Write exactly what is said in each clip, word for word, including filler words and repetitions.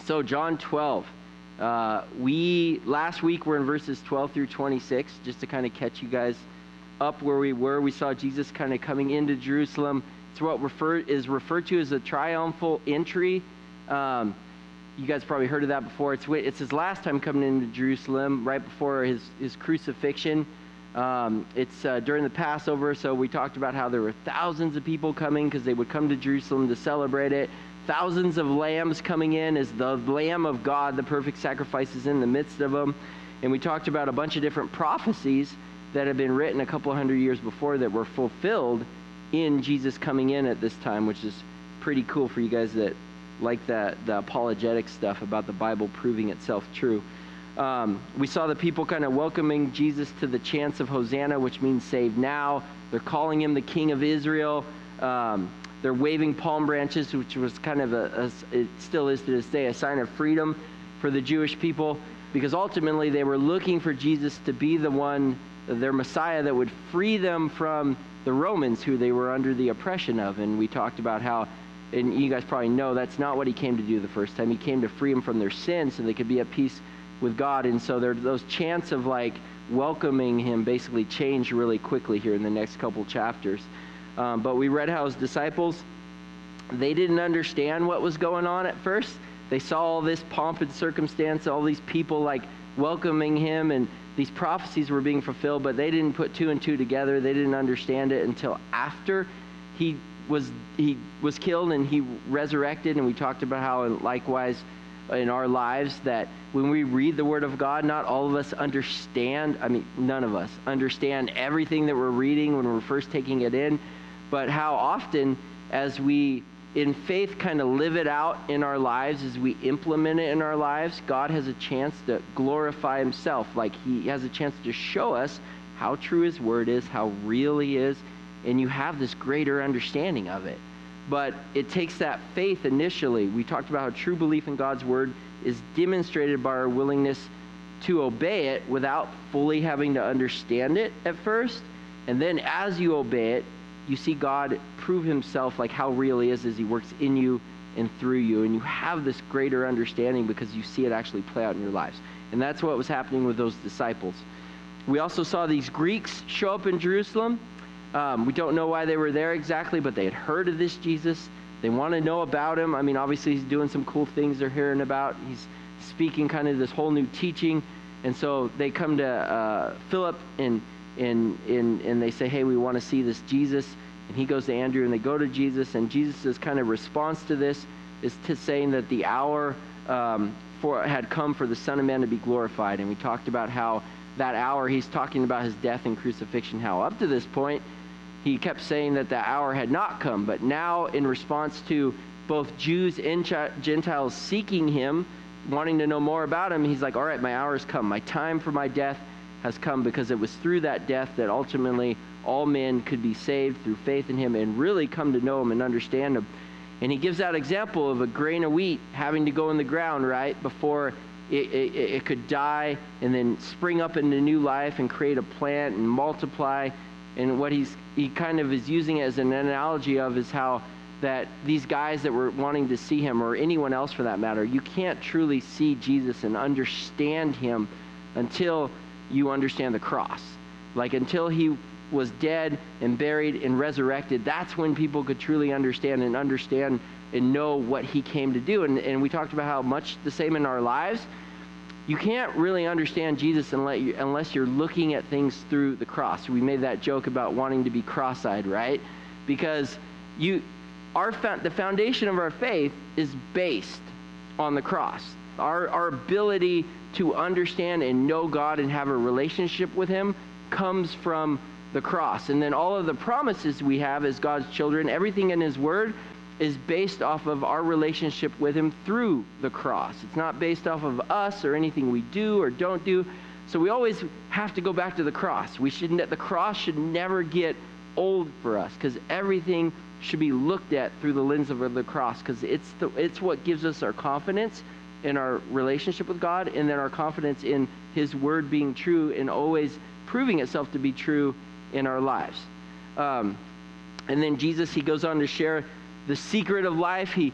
So John twelve. Uh, we, last week, we're in verses twelve through twenty-six, just to kind of catch you guys up where we were. We saw Jesus kind of coming into Jerusalem. It's what refer, is referred to as a triumphal entry. Um, you guys probably heard of that before. It's, it's his last time coming into Jerusalem, right before his, his crucifixion. Um, it's uh, during the Passover, so we talked about how there were thousands of people coming because they would come to Jerusalem to celebrate it. Thousands of lambs coming in as the Lamb of God, the perfect sacrifice, is in the midst of them. And we talked about a bunch of different prophecies that had been written a couple hundred years before that were fulfilled in Jesus coming in at this time, which is pretty cool for you guys that like that the apologetic stuff about the Bible proving itself true. Um, we saw the people kind of welcoming Jesus to the chants of Hosanna, which means save now. They're calling him the King of Israel. Um, they're waving palm branches, which was kind of a, a, it still is to this day, a sign of freedom for the Jewish people, because ultimately they were looking for Jesus to be the one, their Messiah, that would free them from the Romans, who they were under the oppression of. And we talked about how, and you guys probably know, that's not what he came to do the first time. He came to free them from their sins so they could be at peace with God. And so there, those chants of like welcoming him basically changed really quickly here in the next couple chapters. Um, but we read how his disciples, they didn't understand what was going on at first. They saw all this pomp and circumstance, all these people like welcoming him, and these prophecies were being fulfilled, but they didn't put two and two together. They didn't understand it until after he was he was killed and he resurrected. And we talked about how, likewise, in our lives, that when we read the Word of God, not all of us understand, I mean, none of us understand everything that we're reading when we're first taking it in, but how often as we, in faith, kind of live it out in our lives, as we implement it in our lives, God has a chance to glorify himself. Like he has a chance to show us how true his Word is, how real he is, and you have this greater understanding of it. But it takes that faith initially. We talked about how true belief in God's Word is demonstrated by our willingness to obey it without fully having to understand it at first. And then as you obey it, you see God prove himself, like how real he is as he works in you and through you. And you have this greater understanding because you see it actually play out in your lives. And that's what was happening with those disciples. We also saw these Greeks show up in Jerusalem. Um, we don't know why they were there exactly, but they had heard of this Jesus. They want to know about him. I mean, obviously he's doing some cool things they're hearing about. He's speaking kind of this whole new teaching. And so they come to uh, Philip and, and, and, and they say, hey, we want to see this Jesus. And he goes to Andrew and they go to Jesus. And Jesus' kind of response to this is to saying that the hour um, for had come for the Son of Man to be glorified. And we talked about how that hour, he's talking about his death and crucifixion, how up to this point, he kept saying that the hour had not come. But now, in response to both Jews and Gentiles seeking him, wanting to know more about him, he's like, all right, my hour has come. My time for my death has come, because it was through that death that ultimately all men could be saved through faith in him and really come to know him and understand him. And he gives that example of a grain of wheat having to go in the ground, right, before it, it, it could die and then spring up into new life and create a plant and multiply. And what he's he kind of is using it as an analogy of is how that these guys that were wanting to see him, or anyone else for that matter, you can't truly see Jesus and understand him until you understand the cross. Like until he was dead and buried and resurrected, that's when people could truly understand and understand and know what he came to do. And, and we talked about how much the same in our lives. You can't really understand Jesus unless you're looking at things through the cross. We made that joke about wanting to be cross-eyed, right? Because you, our the foundation of our faith is based on the cross. Our, our ability to understand and know God and have a relationship with him comes from the cross. And then all of the promises we have as God's children, everything in his Word, is based off of our relationship with him through the cross. It's not based off of us or anything we do or don't do. So we always have to go back to the cross. We shouldn't, the cross should never get old for us, because everything should be looked at through the lens of the cross, because it's the it's what gives us our confidence in our relationship with God, and then our confidence in his Word being true and always proving itself to be true in our lives. Um, and then Jesus, he goes on to share the secret of life. He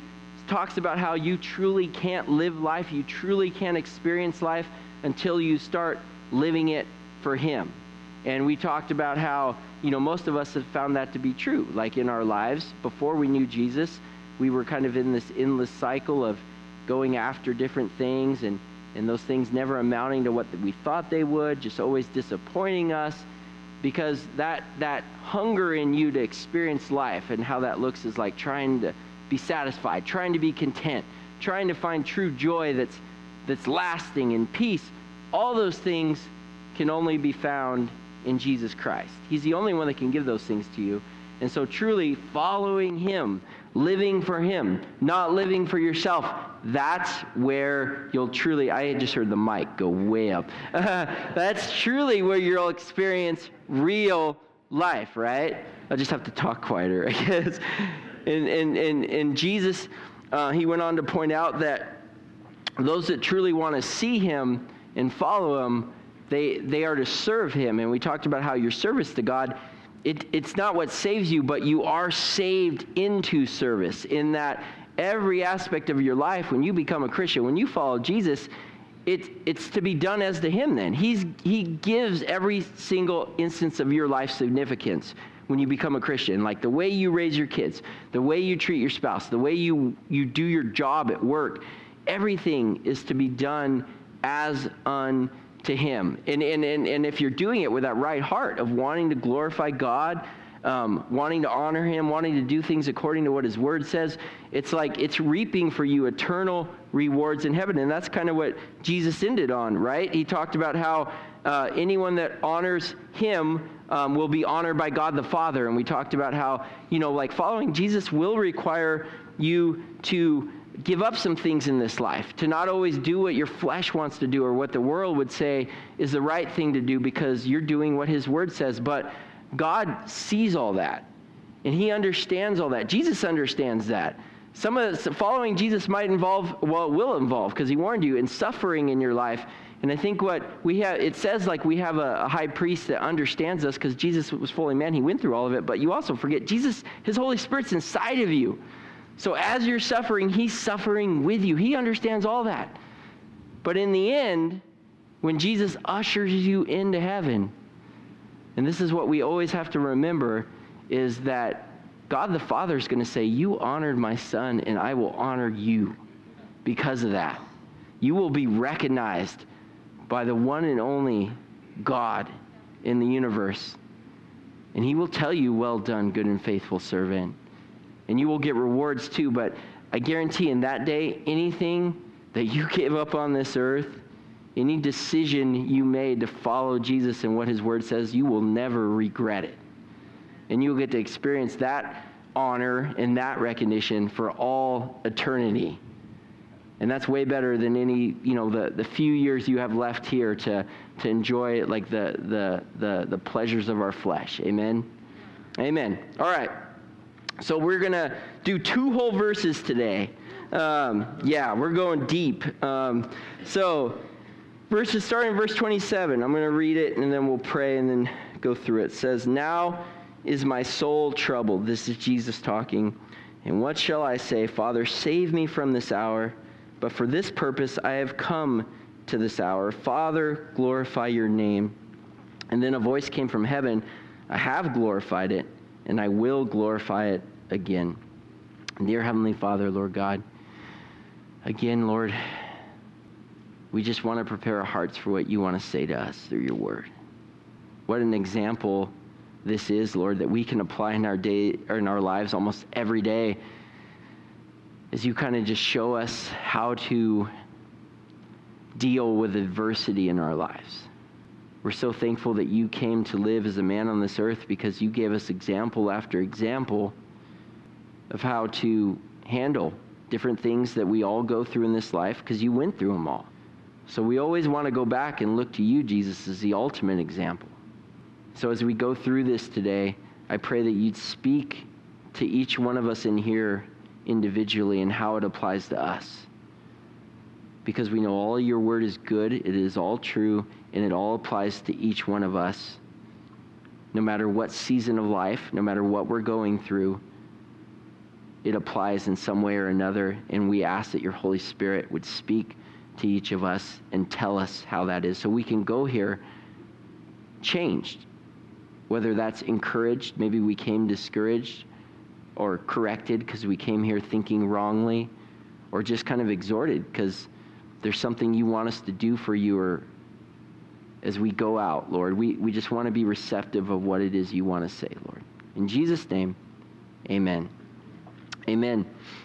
talks about how you truly can't live life, you truly can't experience life until you start living it for him. And we talked about how, you know, most of us have found that to be true. Like in our lives, before we knew Jesus, we were kind of in this endless cycle of going after different things, and, and those things never amounting to what we thought they would, just always disappointing us, because that that hunger in you to experience life and how that looks is like trying to be satisfied, trying to be content, trying to find true joy that's that's lasting and peace. All those things can only be found in Jesus Christ. He's the only one that can give those things to you. And so truly following him, living for him, not living for yourself, that's where you'll truly, I just heard the mic go way up. Uh, that's truly where you'll experience real life, right? I'll just have to talk quieter, I guess. And, and, and, and Jesus, uh, he went on to point out that those that truly want to see him and follow him, they, they are to serve him. And we talked about how your service to God, It, it's not what saves you, but you are saved into service, in that every aspect of your life, when you become a Christian, when you follow Jesus, it, it's to be done as to him then. He's, he gives every single instance of your life significance when you become a Christian. Like the way you raise your kids, the way you treat your spouse, the way you, you do your job at work, everything is to be done as unto to him. And, and, and, and if you're doing it with that right heart of wanting to glorify God, um, wanting to honor him, wanting to do things according to what his word says, it's like it's reaping for you eternal rewards in heaven. And that's kind of what Jesus ended on, right? He talked about how uh, anyone that honors him um, will be honored by God the Father. And we talked about how, you know, like following Jesus will require you to give up some things in this life, to not always do what your flesh wants to do or what the world would say is the right thing to do because you're doing what his word says. But God sees all that, and he understands all that. Jesus understands that. Some of the, following Jesus might involve, well, it will involve, because he warned you, in suffering in your life. And I think what we have, it says like we have a, a high priest that understands us because Jesus was fully man. He went through all of it, but you also forget Jesus, his Holy Spirit's inside of you. So as you're suffering, he's suffering with you. He understands all that. But in the end, when Jesus ushers you into heaven, and this is what we always have to remember, is that God the Father is going to say, you honored my son, and I will honor you because of that. You will be recognized by the one and only God in the universe. And he will tell you, well done, good and faithful servant. And you will get rewards too, but I guarantee in that day, anything that you give up on this earth, any decision you made to follow Jesus and what his word says, you will never regret it. And you'll get to experience that honor and that recognition for all eternity. And that's way better than any, you know, the, the few years you have left here to, to enjoy like the, the, the, the pleasures of our flesh. Amen? Amen. All right. So we're going to do two whole verses today. Um, yeah, we're going deep. Um, so verses starting in verse twenty-seven. I'm going to read it, and then we'll pray and then go through it. It says, now is my soul troubled. This is Jesus talking. And what shall I say? Father, save me from this hour. But for this purpose I have come to this hour. Father, glorify your name. And then a voice came from heaven. I have glorified it, and I will glorify it again. Dear Heavenly Father, Lord God, again, Lord, we just want to prepare our hearts for what you want to say to us through your word. What an example this is, Lord, that we can apply in our day or in our lives almost every day, as you kind of just show us how to deal with adversity in our lives. We're so thankful that you came to live as a man on this earth because you gave us example after example of how to handle different things that we all go through in this life because you went through them all. So we always want to go back and look to you, Jesus, as the ultimate example. So as we go through this today, I pray that you'd speak to each one of us in here individually and how it applies to us. Because we know all your word is good, it is all true, and it all applies to each one of us. No matter what season of life, no matter what we're going through, it applies in some way or another, and we ask that your Holy Spirit would speak to each of us and tell us how that is, so we can go here changed, whether that's encouraged, maybe we came discouraged, or corrected because we came here thinking wrongly, or just kind of exhorted because there's something you want us to do for you, or as we go out, Lord, we, we just want to be receptive of what it is you want to say, Lord. In Jesus' name, amen. Amen.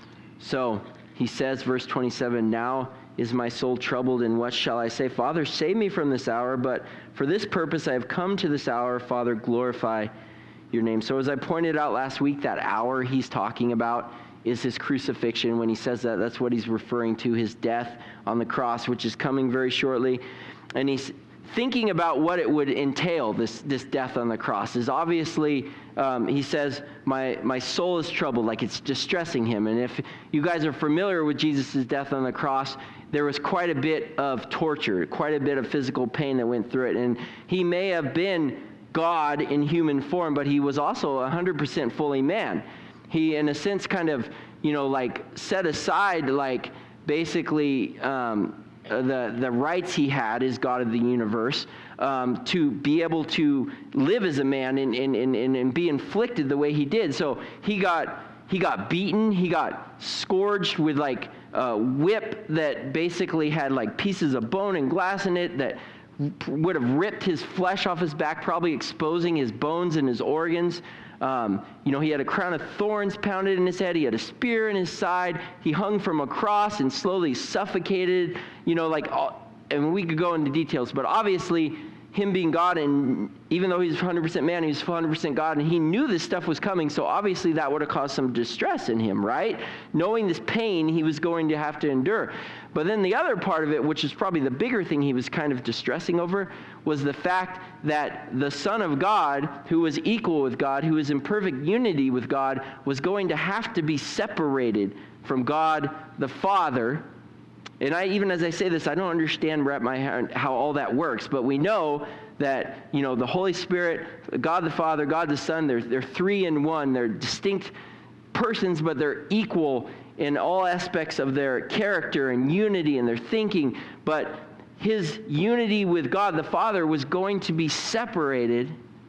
So he says, verse twenty-seven, now is my soul troubled, and what shall I say? Father, save me from this hour, but for this purpose I have come to this hour. Father, glorify your name. So as I pointed out last week, that hour he's talking about is his crucifixion. When he says that, that's what he's referring to, his death on the cross, which is coming very shortly. And he's thinking about what it would entail, this, this death on the cross. Is obviously, um, he says, my, my soul is troubled, like it's distressing him. And if you guys are familiar with Jesus' death on the cross, there was quite a bit of torture, quite a bit of physical pain that went through it. And he may have been God in human form, but he was also one hundred percent fully man. He, in a sense, kind of, you know, like set aside, like basically um, the the rights he had as God of the universe um, to be able to live as a man and, and, and, and be inflicted the way he did. So he got he got beaten, he got scourged with like a whip that basically had like pieces of bone and glass in it that would have ripped his flesh off his back, probably exposing his bones and his organs. Um, you know, he had a crown of thorns pounded in his head. He had a spear in his side. He hung from a cross and slowly suffocated, you know, like, and we could go into details, but obviously him being God, and even though he's one hundred percent man, he was one hundred percent God, and he knew this stuff was coming, so obviously that would have caused some distress in him, right? Knowing this pain he was going to have to endure. But then the other part of it, which is probably the bigger thing he was kind of distressing over, was the fact that the Son of God, who was equal with God, who was in perfect unity with God, was going to have to be separated from God the Father. And I, even as I say this, I don't understand wrap my hand how all that works, but we know that, you know, the Holy Spirit, God the Father, God the Son, they're, they're three in one. They're distinct persons, but they're equal in all aspects of their character and unity and their thinking. But his unity with God the Father was going to be separated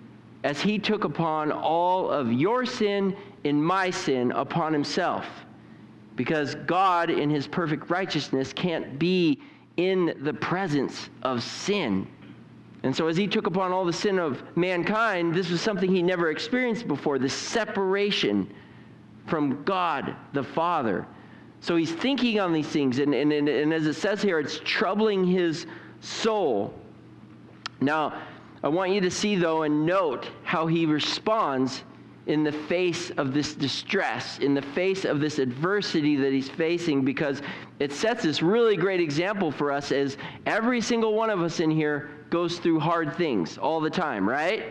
as he took upon all of your sin and my sin upon himself. Because God, in his perfect righteousness, can't be in the presence of sin. And so as he took upon all the sin of mankind, this was something he never experienced before, this separation from God the Father. So he's thinking on these things, and, and, and, and as it says here, it's troubling his soul. Now, I want you to see, though, and note how he responds in the face of this distress, in the face of this adversity that he's facing, because it sets this really great example for us, as every single one of us in here goes through hard things all the time, right?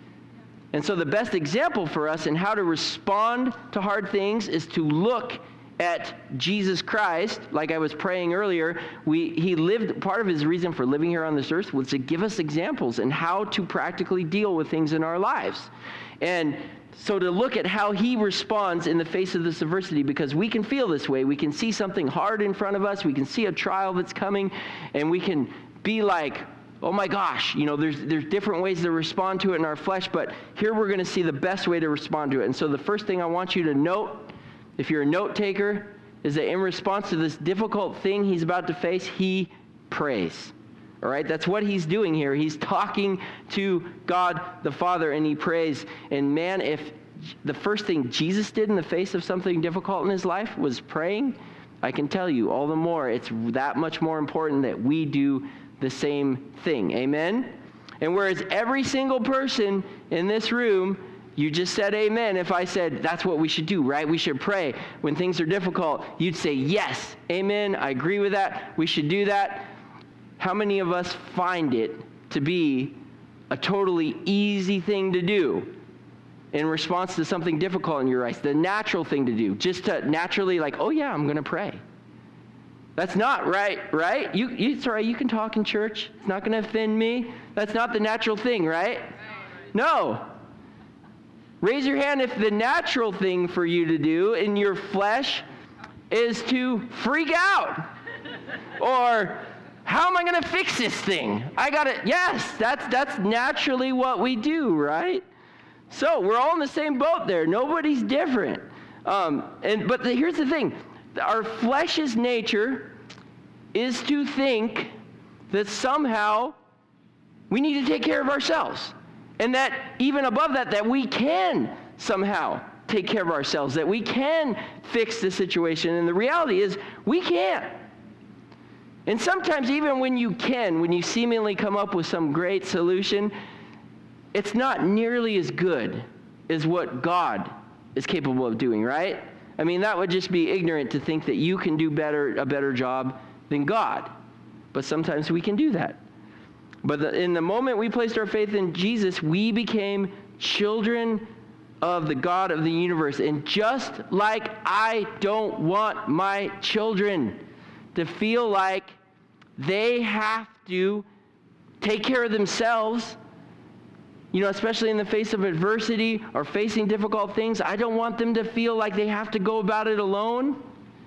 And so the best example for us in how to respond to hard things is to look at Jesus Christ. Like I was praying earlier, we he lived, part of his reason for living here on this earth was to give us examples and how to practically deal with things in our lives. And so to look at how he responds in the face of this adversity, because we can feel this way. We can see something hard in front of us. We can see a trial that's coming, and we can be like, oh my gosh, you know, there's there's different ways to respond to it in our flesh, but here we're going to see the best way to respond to it. And so the first thing I want you to note, if you're a note taker, is that in response to this difficult thing he's about to face, he prays. All right, that's what he's doing here. He's talking to God the Father, and he prays. And man, if the first thing Jesus did in the face of something difficult in his life was praying, I can tell you all the more, it's that much more important that we do the same thing. Amen? And whereas every single person in this room, you just said amen. If I said that's what we should do, right? We should pray when things are difficult. You'd say yes, amen. I agree with that. We should do that. How many of us find it to be a totally easy thing to do in response to something difficult in your life? The natural thing to do, just to naturally like, oh yeah, I'm going to pray. That's not right, right? You, you, it's all right, you can talk in church. It's not going to offend me. That's not the natural thing, right? No. Raise your hand if the natural thing for you to do in your flesh is to freak out. Or, how am I going to fix this thing? I got to, yes, that's, that's naturally what we do, right? So we're all in the same boat there. Nobody's different. Um, and But the, here's the thing. Our flesh's nature is to think that somehow we need to take care of ourselves. And that even above that, that we can somehow take care of ourselves, that we can fix the situation. And the reality is, we can't. And sometimes even when you can, when you seemingly come up with some great solution, it's not nearly as good as what God is capable of doing, right? I mean, that would just be ignorant to think that you can do better, a better job than God. But sometimes we can do that. But the, in the moment we placed our faith in Jesus, we became children of the God of the universe. And just like I don't want my children to feel like they have to take care of themselves, you know, especially in the face of adversity or facing difficult things, I don't want them to feel like they have to go about it alone.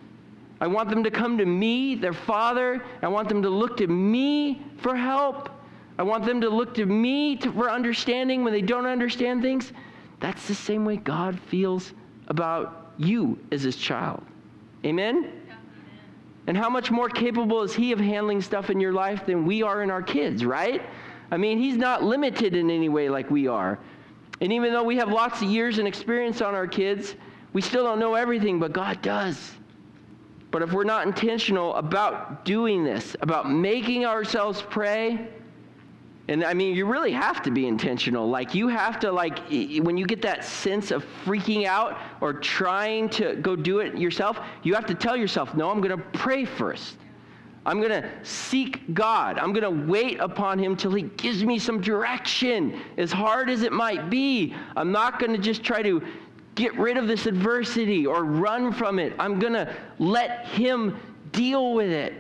I want them to come to me, their Father. I want them to look to me for help. I want them to look to me to, for understanding when they don't understand things. That's the same way God feels about you as his child. Amen? Yeah. And how much more capable is he of handling stuff in your life than we are in our kids, right? I mean, he's not limited in any way like we are. And even though we have lots of years and experience on our kids, we still don't know everything, but God does. But if we're not intentional about doing this, about making ourselves pray, and I mean, you really have to be intentional. Like, you have to, like, when you get that sense of freaking out or trying to go do it yourself, you have to tell yourself, no, I'm going to pray first. I'm going to seek God. I'm going to wait upon him till he gives me some direction, as hard as it might be. I'm not going to just try to get rid of this adversity or run from it. I'm going to let him deal with it.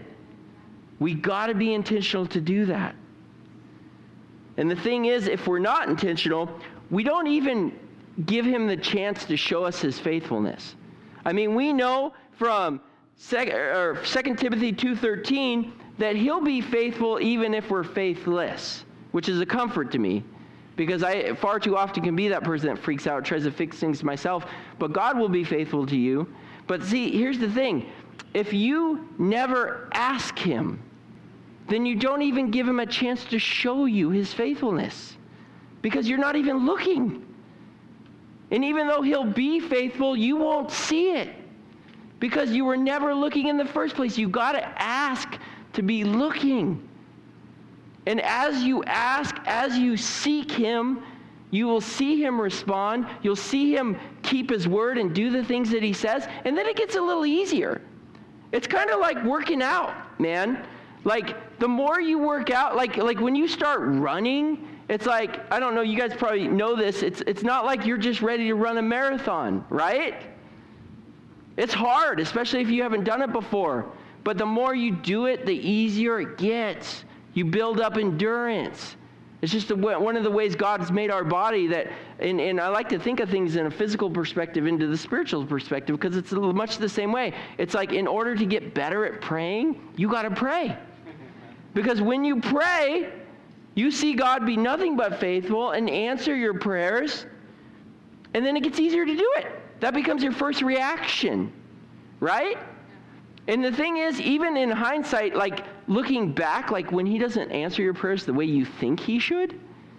We got to be intentional to do that. And the thing is, if we're not intentional, we don't even give him the chance to show us his faithfulness. I mean, we know from Second Timothy two thirteen that he'll be faithful even if we're faithless, which is a comfort to me, because I far too often can be that person that freaks out, tries to fix things myself, but God will be faithful to you. But see, here's the thing. If you never ask him, then you don't even give him a chance to show you his faithfulness, because you're not even looking. And even though he'll be faithful, you won't see it, because you were never looking in the first place. You got to ask to be looking. And as you ask, as you seek him, you will see him respond. You'll see him keep his word and do the things that he says. And then it gets a little easier. It's kind of like working out, man. Like, the more you work out, like like when you start running, it's like, I don't know, you guys probably know this, it's it's not like you're just ready to run a marathon, right? It's hard, especially if you haven't done it before. But the more you do it, the easier it gets. You build up endurance. It's just a, one of the ways God has made our body that, and, and I like to think of things in a physical perspective into the spiritual perspective, because it's much the same way. It's like, in order to get better at praying, you got to pray. Because when you pray, you see God be nothing but faithful and answer your prayers, and then it gets easier to do it. That becomes your first reaction, right? And the thing is, even in hindsight, like looking back, like when he doesn't answer your prayers the way you think he should,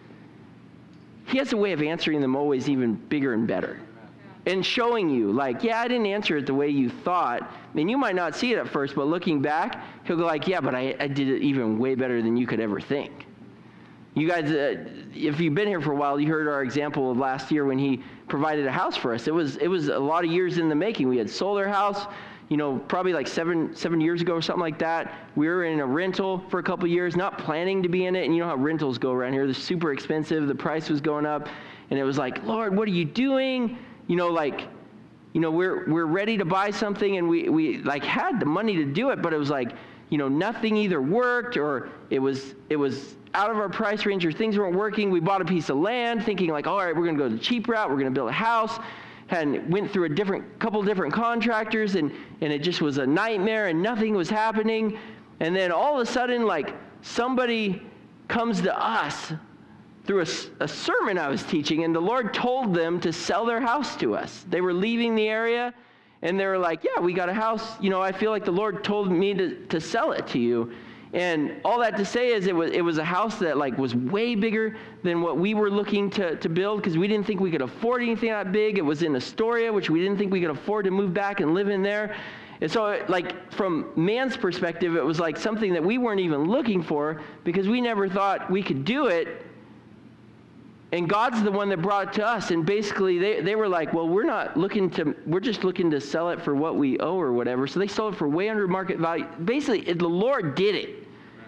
he has a way of answering them always even bigger and better. And showing you, like, yeah, I didn't answer it the way you thought. I mean, you might not see it at first, but looking back, he'll go like, yeah, but I, I did it even way better than you could ever think. You guys, uh, if you've been here for a while, you heard our example of last year when he provided a house for us. It was it was a lot of years in the making. We had sold our house, you know, probably like seven seven years ago or something like that. We were in a rental for a couple of years, not planning to be in it. And you know how rentals go around here. They're super expensive. The price was going up. And it was like, Lord, what are you doing? You know, like, you know, we're we're ready to buy something, and we, we like had the money to do it, but it was like, you know, nothing either worked or it was it was out of our price range or things weren't working. We bought a piece of land thinking like, all right, we're going to go the cheap route. We're going to build a house. And went through a different couple different contractors, and, and it just was a nightmare, and nothing was happening. And then all of a sudden, like, somebody comes to us through a, a sermon I was teaching, and the Lord told them to sell their house to us. They were leaving the area, and they were like, yeah, we got a house. You know, I feel like the Lord told me to, to sell it to you. And all that to say is it was it was a house that like was way bigger than what we were looking to, to build because we didn't think we could afford anything that big. It was in Astoria, which we didn't think we could afford to move back and live in there. And so like from man's perspective, it was like something that we weren't even looking for because we never thought we could do it. And God's the one that brought it to us. And basically they, they were like, well, we're not looking to, we're just looking to sell it for what we owe or whatever. So they sold it for way under market value. Basically, the Lord did it.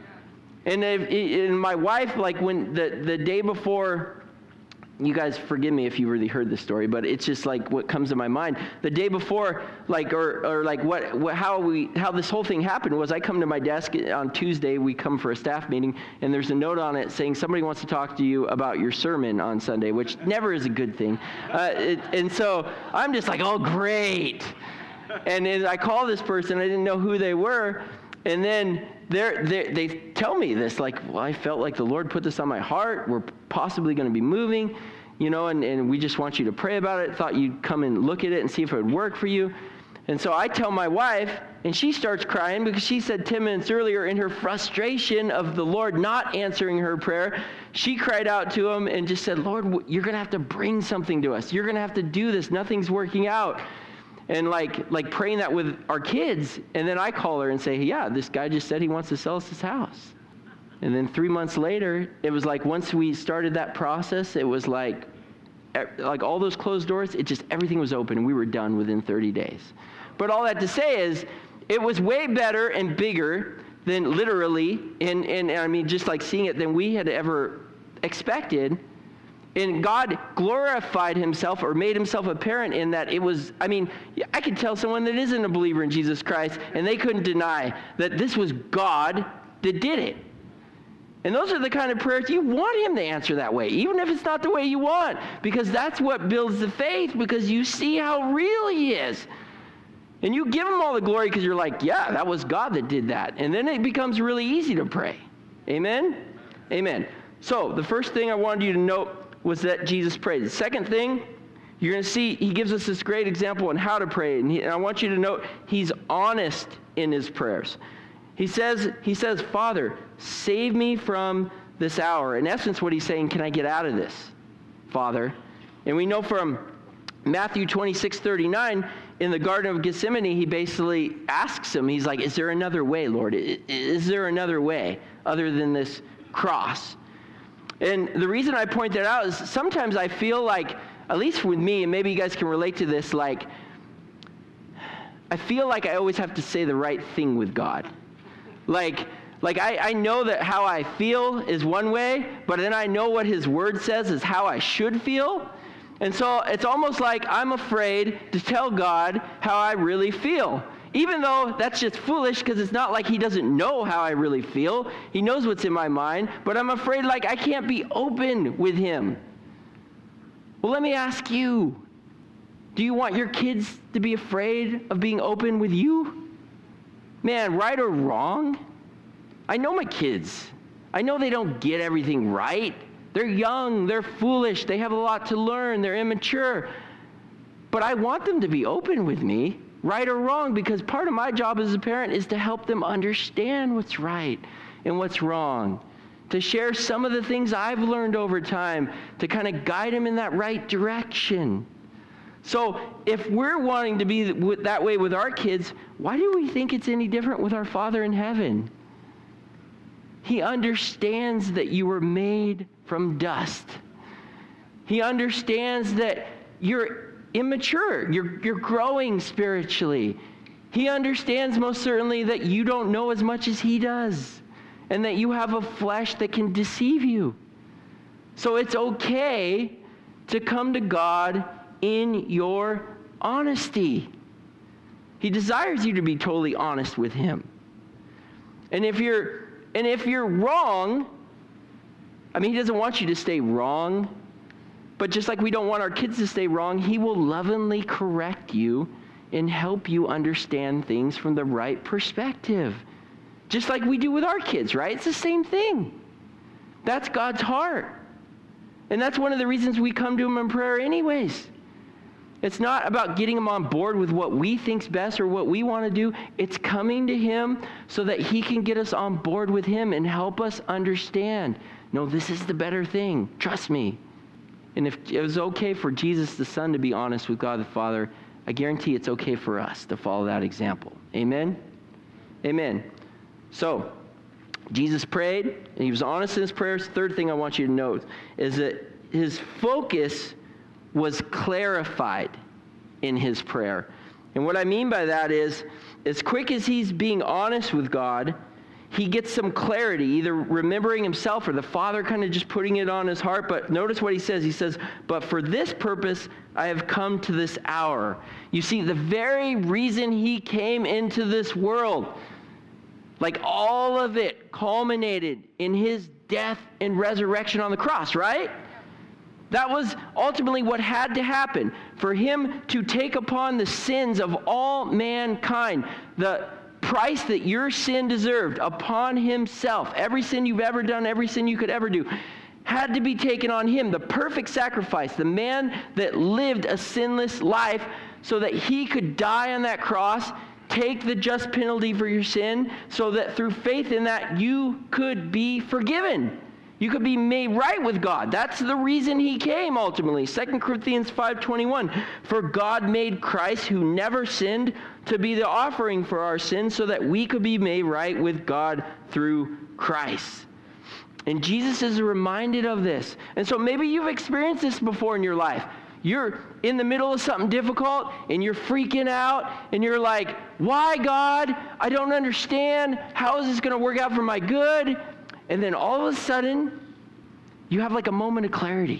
And, if, and my wife, like when the, the day before, you guys forgive me if you really heard this story, but it's just like what comes to my mind. The day before, like, or, or like what, what, how we, how this whole thing happened was I come to my desk on Tuesday, we come for a staff meeting, and there's a note on it saying somebody wants to talk to you about your sermon on Sunday, which never is a good thing. Uh, it, and so I'm just like, oh, great. And, and I call this person, I didn't know who they were, and then they're, they're, they tell me this, like, well, I felt like the Lord put this on my heart. We're possibly going to be moving, you know, and, and we just want you to pray about it. Thought you'd come and look at it and see if it would work for you. And so I tell my wife, and she starts crying because she said ten minutes earlier in her frustration of the Lord not answering her prayer, she cried out to him and just said, Lord, you're going to have to bring something to us. You're going to have to do this. Nothing's working out. And like like praying that with our kids. And then I call her and say, yeah, this guy just said he wants to sell us his house. And then three months later, it was like once we started that process, it was like, like all those closed doors, it just, everything was open and we were done within thirty days. But all that to say is, it was way better and bigger than literally, and, and, and I mean, just like seeing it than we had ever expected. And God glorified himself or made himself apparent in that it was, I mean, I could tell someone that isn't a believer in Jesus Christ and they couldn't deny that this was God that did it. And those are the kind of prayers you want him to answer that way, even if it's not the way you want, because that's what builds the faith, because you see how real he is. And you give him all the glory because you're like, yeah, that was God that did that. And then it becomes really easy to pray. Amen? Amen. So the first thing I wanted you to note was that Jesus prayed. The second thing, you're going to see he gives us this great example on how to pray. And, he, and I want you to note he's honest in his prayers. He says, he says, Father, save me from this hour. In essence, what he's saying, can I get out of this, Father? And we know from Matthew twenty-six thirty-nine, in the Garden of Gethsemane, he basically asks him, he's like, is there another way, Lord? Is there another way other than this cross? And the reason I point that out is sometimes I feel like, at least with me, and maybe you guys can relate to this, like, I feel like I always have to say the right thing with God. Like, like I, I know that how I feel is one way, but then I know what his word says is how I should feel. And so it's almost like I'm afraid to tell God how I really feel. Even though that's just foolish, because it's not like he doesn't know how I really feel. He knows what's in my mind, but I'm afraid like I can't be open with him. Well, let me ask you, do you want your kids to be afraid of being open with you? Man, right or wrong? I know my kids. I know they don't get everything right. They're young, they're foolish, they have a lot to learn, they're immature. But I want them to be open with me. Right or wrong, because part of my job as a parent is to help them understand what's right and what's wrong, to share some of the things I've learned over time, to kind of guide them in that right direction. So if we're wanting to be that way with our kids, why do we think it's any different with our Father in heaven? He understands that you were made from dust. He understands that you're immature. You're, you're growing spiritually. He understands most certainly that you don't know as much as he does, and that you have a flesh that can deceive you. So it's okay to come to God in your honesty. He desires you to be totally honest with him. And if you're and if you're wrong, I mean, he doesn't want you to stay wrong, but just like we don't want our kids to stay wrong, he will lovingly correct you and help you understand things from the right perspective. Just like we do with our kids, right? It's the same thing. That's God's heart. And that's one of the reasons we come to him in prayer anyways. It's not about getting him on board with what we think's best or what we want to do. It's coming to him so that he can get us on board with him and help us understand. No, this is the better thing. Trust me. And if it was okay for Jesus the Son to be honest with God the Father, I guarantee it's okay for us to follow that example. Amen? Amen. So, Jesus prayed, and he was honest in his prayers. Third thing I want you to note is that his focus was clarified in his prayer. And what I mean by that is, as quick as he's being honest with God, he gets some clarity, either remembering himself or the Father kind of just putting it on his heart. But notice what he says. He says, but for this purpose I have come to this hour. You see, the very reason he came into this world, like all of it culminated in his death and resurrection on the cross, right? That was ultimately what had to happen for him to take upon the sins of all mankind. The price that your sin deserved upon himself, every sin you've ever done, every sin you could ever do, had to be taken on him. The perfect sacrifice, the man that lived a sinless life so that he could die on that cross, take the just penalty for your sin, so that through faith in that you could be forgiven. You could be made right with God. That's the reason he came ultimately. Second Corinthians five twenty-one. For God made Christ, who never sinned, to be the offering for our sins so that we could be made right with God through Christ. And Jesus is reminded of this. And so maybe you've experienced this before in your life. You're in the middle of something difficult and you're freaking out and you're like, why, God? I don't understand. How is this going to work out for my good? And then all of a sudden, you have like a moment of clarity.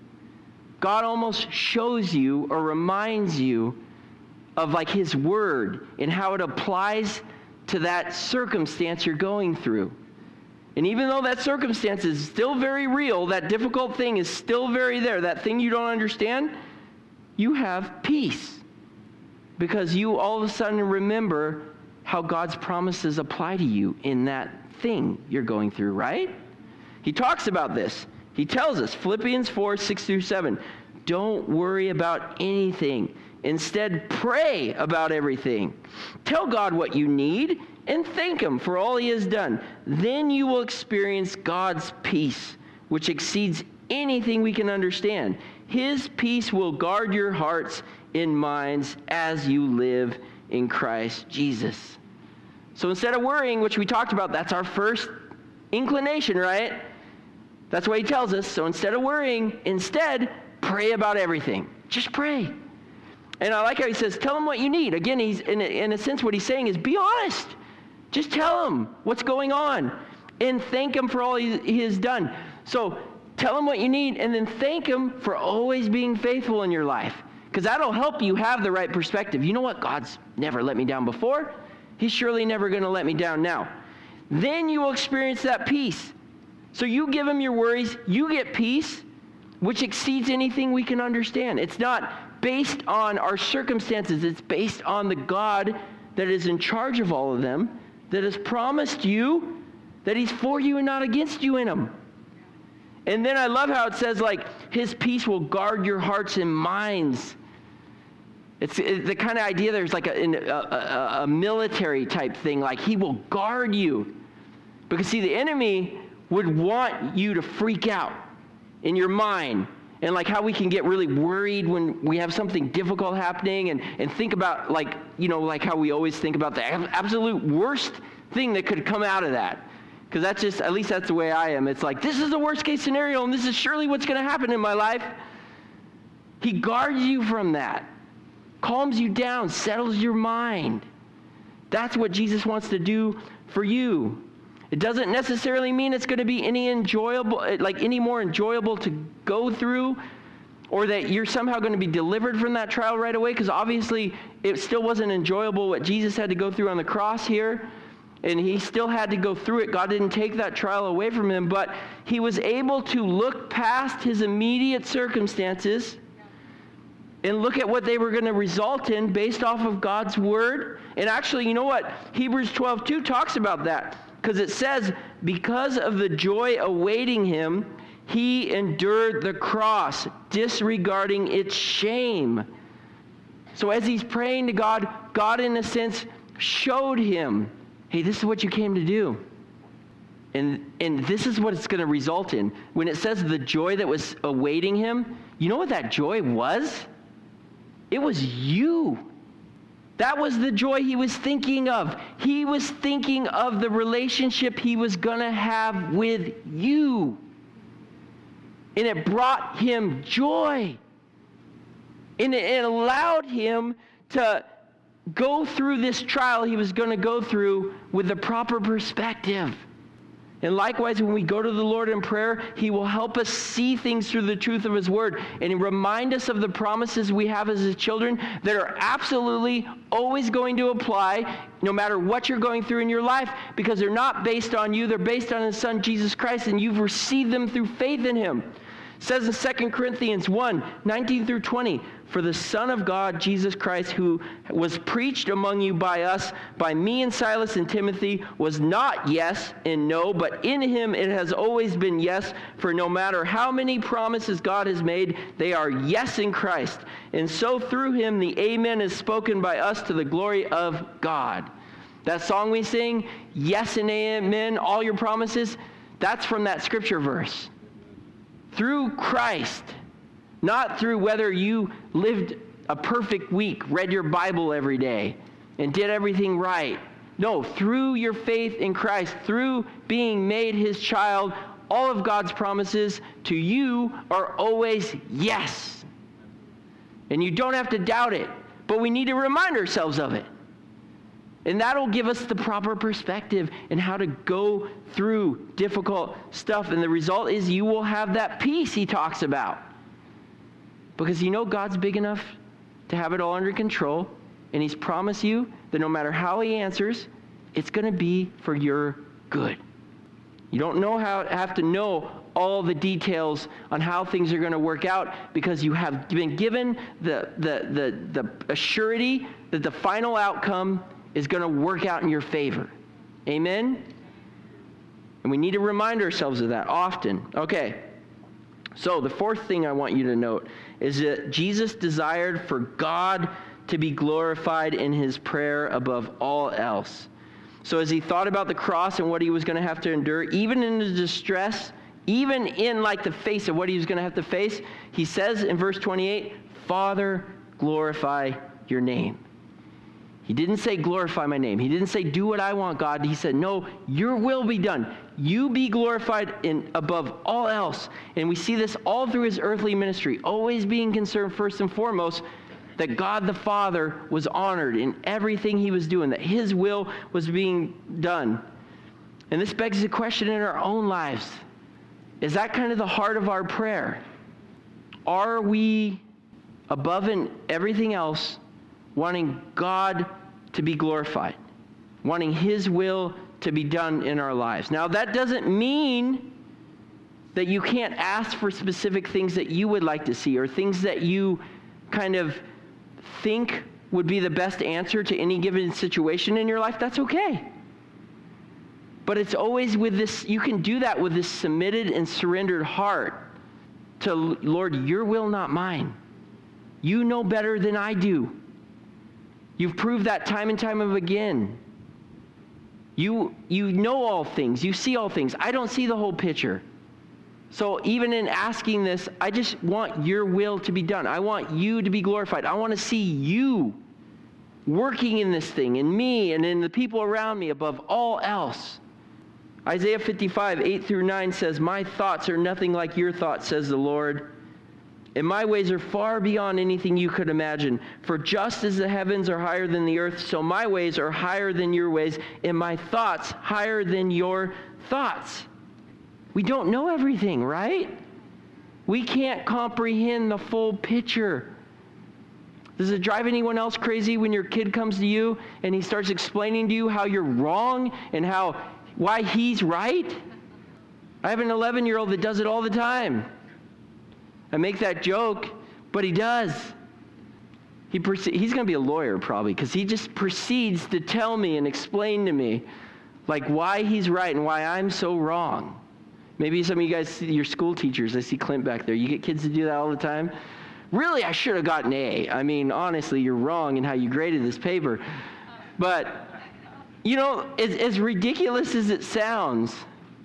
God almost shows you or reminds you of like his word and how it applies to that circumstance you're going through. And even though that circumstance is still very real, that difficult thing is still very there, that thing you don't understand, you have peace. Because you all of a sudden remember how God's promises apply to you in that thing you're going through, right? He talks about this. He tells us, Philippians four, six through seven, don't worry about anything. Instead, pray about everything. Tell God what you need and thank him for all he has done. Then you will experience God's peace, which exceeds anything we can understand. His peace will guard your hearts and minds as you live in Christ Jesus. So instead of worrying, which we talked about, that's our first inclination, right? That's what he tells us. So instead of worrying, instead, pray about everything. Just pray. And I like how he says, tell him what you need. Again, he's in a, in a sense, what he's saying is be honest. Just tell him what's going on and thank him for all he, he has done. So tell him what you need and then thank him for always being faithful in your life, because that'll help you have the right perspective. You know what? God's never let me down before. He's surely never going to let me down now. Then you will experience that peace. So you give him your worries, you get peace, which exceeds anything we can understand. It's not based on our circumstances. It's based on the God that is in charge of all of them, that has promised you that he's for you and not against you in them. And then I love how it says, like, his peace will guard your hearts and minds. It's, it's the kind of idea there's like a, a, a, a military type thing, like he will guard you. Because see, the enemy would want you to freak out in your mind. And like how we can get really worried when we have something difficult happening and, and think about like, you know, like how we always think about the absolute worst thing that could come out of that. Because that's just, at least that's the way I am. It's like, this is the worst case scenario and this is surely what's going to happen in my life. He guards you from that. Calms you down, settles your mind. That's what Jesus wants to do for you. It doesn't necessarily mean it's going to be any enjoyable, like any more enjoyable to go through, or that you're somehow going to be delivered from that trial right away, because obviously it still wasn't enjoyable what Jesus had to go through on the cross here. And he still had to go through it. God didn't take that trial away from him, but he was able to look past his immediate circumstances and look at what they were going to result in based off of God's word. And actually, you know what? Hebrews twelve two talks about that, because it says, because of the joy awaiting him, he endured the cross, disregarding its shame. So as he's praying to God, God in a sense showed him, hey, this is what you came to do. And, and this is what it's going to result in. When it says the joy that was awaiting him, you know what that joy was? It was you. That was the joy he was thinking of. He was thinking of the relationship he was going to have with you. And it brought him joy. And it, it allowed him to go through this trial he was going to go through with the proper perspective. And likewise, when we go to the Lord in prayer, he will help us see things through the truth of his word and remind us of the promises we have as his children that are absolutely always going to apply no matter what you're going through in your life, because they're not based on you, they're based on his son Jesus Christ, and you've received them through faith in him. It says in Second Corinthians one, nineteen through twenty, for the Son of God, Jesus Christ, who was preached among you by us, by me and Silas and Timothy, was not yes and no, but in him it has always been yes, for no matter how many promises God has made, they are yes in Christ. And so through him the amen is spoken by us to the glory of God. That song we sing, yes and amen, all your promises, that's from that scripture verse. Through Christ, not through whether you lived a perfect week, read your Bible every day, and did everything right. No, through your faith in Christ, through being made his child, all of God's promises to you are always yes. And you don't have to doubt it, but we need to remind ourselves of it. And that'll give us the proper perspective in how to go through difficult stuff. And the result is you will have that peace he talks about. Because you know God's big enough to have it all under control. And he's promised you that no matter how he answers, it's going to be for your good. You don't know how have to know all the details on how things are going to work out, because you have been given the, the, the, the assurity that the final outcome is going to work out in your favor. Amen? And we need to remind ourselves of that often. Okay. So the fourth thing I want you to note is that Jesus desired for God to be glorified in his prayer above all else. So as he thought about the cross and what he was going to have to endure, even in the distress, even in like the face of what he was going to have to face, he says in verse twenty-eight, Father, glorify your name. He didn't say, glorify my name. He didn't say, do what I want, God. He said, no, your will be done. You be glorified in above all else. And we see this all through his earthly ministry, always being concerned first and foremost that God the Father was honored in everything he was doing, that his will was being done. And this begs the question in our own lives. Is that kind of the heart of our prayer? Are we, above and everything else, wanting God to be glorified, wanting his will to be done in our lives? Now, that doesn't mean that you can't ask for specific things that you would like to see or things that you kind of think would be the best answer to any given situation in your life. That's okay. But it's always with this, you can do that with this submitted and surrendered heart to, Lord, your will, not mine. You know better than I do. You've proved that time and time again. You, you know all things. You see all things. I don't see the whole picture. So even in asking this, I just want your will to be done. I want you to be glorified. I want to see you working in this thing, in me and in the people around me above all else. Isaiah fifty-five, eight through nine says, my thoughts are nothing like your thoughts, says the Lord. And my ways are far beyond anything you could imagine. For just as the heavens are higher than the earth, so my ways are higher than your ways, and my thoughts higher than your thoughts. We don't know everything, right? We can't comprehend the full picture. Does it drive anyone else crazy when your kid comes to you and he starts explaining to you how you're wrong and how why he's right? I have an eleven-year-old that does it all the time. I make that joke, but he does. He perce- he's going to be a lawyer probably because he just proceeds to tell me and explain to me like why he's right and why I'm so wrong. Maybe some of you guys, your school teachers, I see Clint back there. You get kids to do that all the time? Really, I should have gotten an A. I mean, honestly, you're wrong in how you graded this paper. But, you know, as, as ridiculous as it sounds,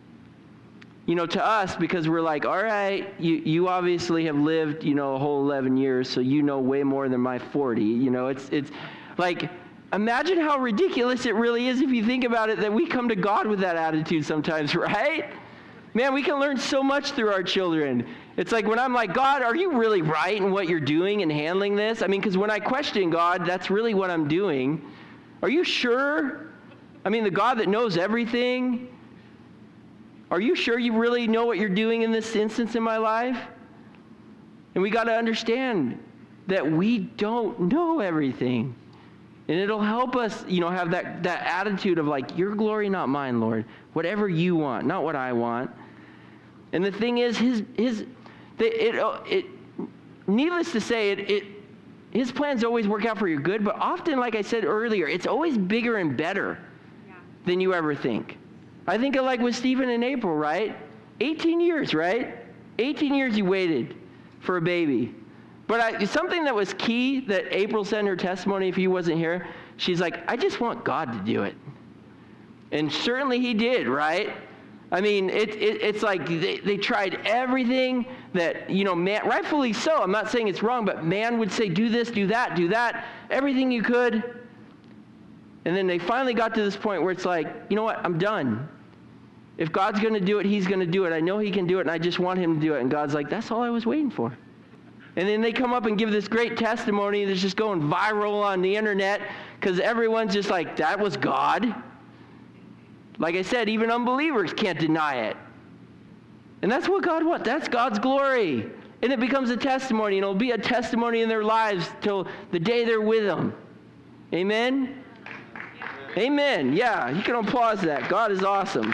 you know, to us, because we're like, all right, you, you obviously have lived, you know, a whole eleven years, so you know way more than my forty. You know, it's it's like, imagine how ridiculous it really is if you think about it, that we come to God with that attitude sometimes, right? Man, we can learn so much through our children. It's like when I'm like, God, are you really right in what you're doing and handling this? I mean, because when I question God, that's really what I'm doing. Are you sure? I mean, the God that knows everything, are you sure you really know what you're doing in this instance in my life? And we got to understand that we don't know everything. And it'll help us, you know, have that, that attitude of like, your glory, not mine, Lord. Whatever you want, not what I want. And the thing is, his, his, it, it, it needless to say, it, it, his plans always work out for your good, but often, like I said earlier, it's always bigger and better yeah. than you ever think. I think of like with Stephen and April, right? eighteen years, right? eighteen years you waited for a baby. But I, something that was key that April said in her testimony, if he wasn't here, she's like, I just want God to do it. And certainly he did, right? I mean, it, it, it's like they, they tried everything that, you know, man, rightfully so. I'm not saying it's wrong, but man would say, do this, do that, do that, everything you could. And then they finally got to this point where it's like, you know what, I'm done. If God's going to do it, he's going to do it. I know he can do it, and I just want him to do it. And God's like, that's all I was waiting for. And then they come up and give this great testimony that's just going viral on the internet because everyone's just like, that was God. Like I said, even unbelievers can't deny it. And that's what God wants. That's God's glory. And it becomes a testimony, and it'll be a testimony in their lives till the day they're with him. Amen? Yeah. Amen. Yeah, you can applause that. God is awesome.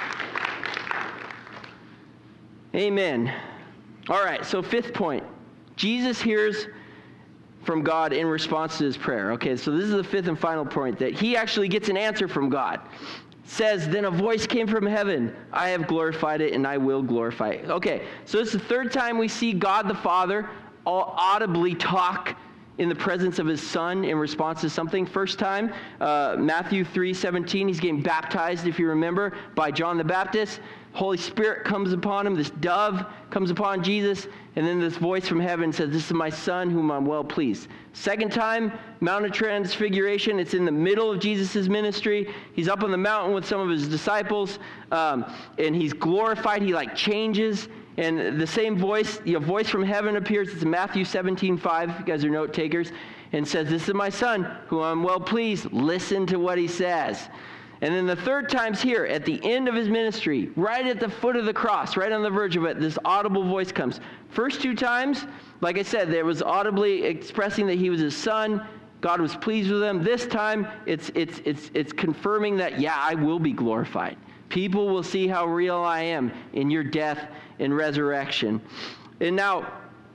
Amen. All right, so fifth point. Jesus hears from God in response to his prayer. Okay, so this is the fifth and final point, that he actually gets an answer from God. Says, then a voice came from heaven. I have glorified it, and I will glorify it. Okay, so this is the third time we see God the Father audibly talk in the presence of his Son in response to something. First time, uh, Matthew three seventeen, he's getting baptized, if you remember, by John the Baptist. Holy Spirit comes upon him. This dove comes upon Jesus. And then this voice from heaven says, this is my Son whom I'm well pleased. Second time, Mount of Transfiguration. It's in the middle of Jesus' ministry. He's up on the mountain with some of his disciples. Um, and he's glorified. He like changes. And the same voice, the voice from heaven appears. It's in Matthew seventeen five. If you guys are note takers. And says, this is my Son whom I'm well pleased. Listen to what he says. And then the third time's here at the end of his ministry, right at the foot of the cross, right on the verge of it, this audible voice comes. First two times, like I said, there was audibly expressing that he was his Son. God was pleased with him. This time, it's it's it's it's confirming that, yeah, I will be glorified. People will see how real I am in your death and resurrection. And now,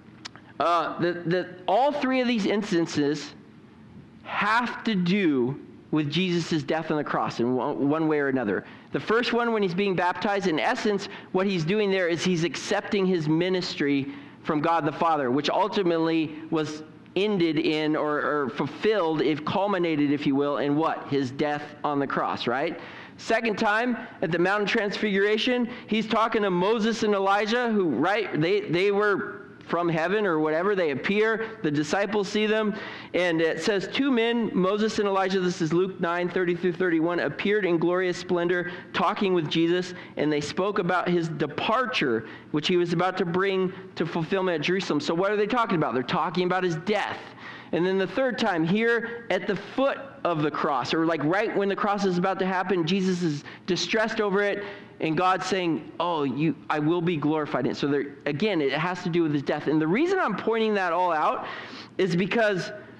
uh, the the all three of these instances have to do with Jesus' death on the cross in one way or another. The first one, when he's being baptized, in essence, what he's doing there is he's accepting his ministry from God the Father, which ultimately was ended in, or, or fulfilled, if culminated, if you will, in what? His death on the cross, right? Second time, at the Mount of Transfiguration, he's talking to Moses and Elijah, who, right, they, they were from heaven or whatever. They appear, the disciples see them, and it says two men, Moses and Elijah, this is Luke nine thirty through thirty-one, appeared in glorious splendor talking with Jesus, and they spoke about his departure, which he was about to bring to fulfillment at Jerusalem. So what are they talking about? They're talking about his death. And then the third time, here at the foot of the cross, or like right when the cross is about to happen, Jesus is distressed over it, and God's saying, oh, you, I will be glorified in it. So there, again, it has to do with his death. And the reason I'm pointing that all out is because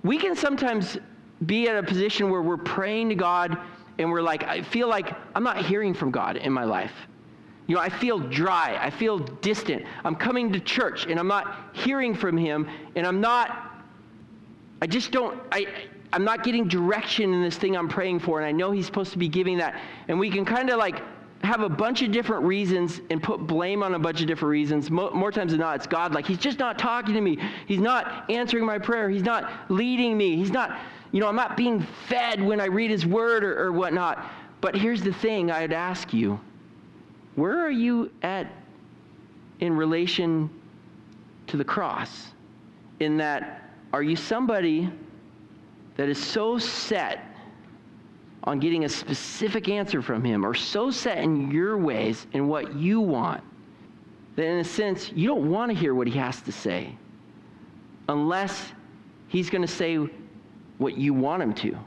we can sometimes be at a position where we're praying to God and we're like, I feel like I'm not hearing from God in my life. You know, I feel dry. I feel distant. I'm coming to church and I'm not hearing from him, and I'm not, I just don't, I, I'm not getting direction in this thing I'm praying for, and I know he's supposed to be giving that. And we can kind of like have a bunch of different reasons and put blame on a bunch of different reasons. Mo- more times than not, it's God. Like, he's just not talking to me. He's not answering my prayer. He's not leading me. He's not, you know, I'm not being fed when I read his word or, or whatnot. But here's the thing I'd ask you. Where are you at in relation to the cross? In that, are you somebody that is so set on getting a specific answer from him, or so set in your ways and what you want, that in a sense, you don't want to hear what he has to say unless he's going to say what you want him to?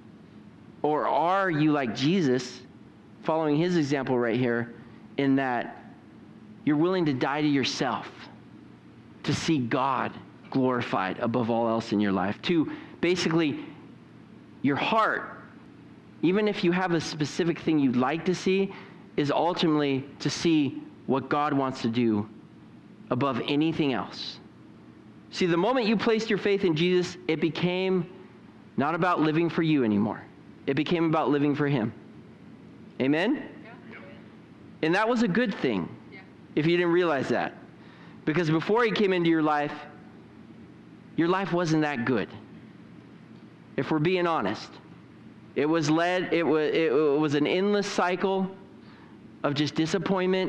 Or are you like Jesus, following his example right here, in that you're willing to die to yourself to see God glorified above all else in your life? To basically, your heart, even if you have a specific thing you'd like to see, is ultimately to see what God wants to do above anything else. See, the moment you placed your faith in Jesus, it became not about living for you anymore. It became about living for him. Amen? Yeah. And that was a good thing, yeah, if you didn't realize that. Because before he came into your life, your life wasn't that good. If we're being honest. It was led, it was, it was an endless cycle of just disappointment,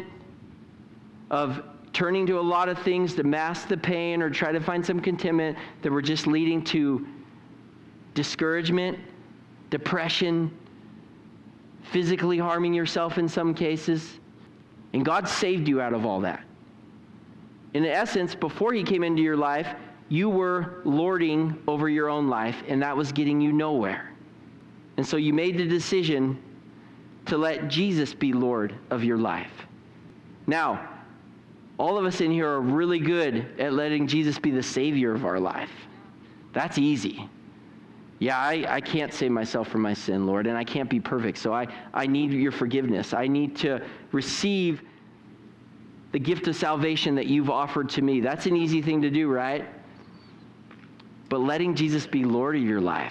of turning to a lot of things to mask the pain or try to find some contentment that were just leading to discouragement, depression, physically harming yourself in some cases. And God saved you out of all that. In essence, before he came into your life, you were lording over your own life, and that was getting you nowhere. And so you made the decision to let Jesus be Lord of your life. Now, all of us in here are really good at letting Jesus be the Savior of our life. That's easy. Yeah, I, I can't save myself from my sin, Lord, and I can't be perfect, so I, I need your forgiveness. I need to receive the gift of salvation that you've offered to me. That's an easy thing to do, right? But letting Jesus be Lord of your life,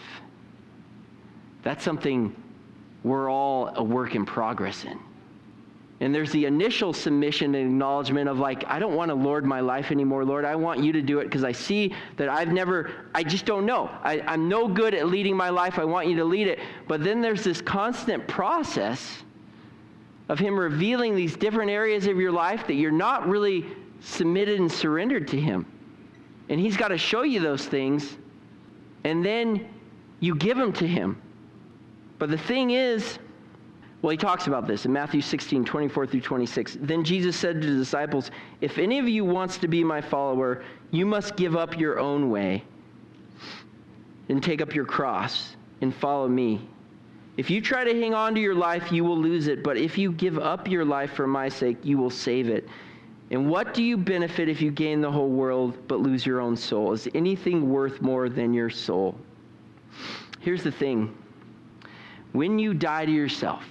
that's something we're all a work in progress in. And there's the initial submission and acknowledgement of like, I don't want to lord my life anymore, Lord. I want you to do it because I see that I've never, I just don't know. I, I'm no good at leading my life. I want you to lead it. But then there's this constant process of him revealing these different areas of your life that you're not really submitted and surrendered to him. And he's got to show you those things, and then you give them to him. But the thing is, well, he talks about this in Matthew sixteen, twenty-four through twenty-six. Then Jesus said to the disciples, if any of you wants to be my follower, you must give up your own way and take up your cross and follow me. If you try to hang on to your life, you will lose it. But if you give up your life for my sake, you will save it. And what do you benefit if you gain the whole world but lose your own soul? Is anything worth more than your soul? Here's the thing. When you die to yourself,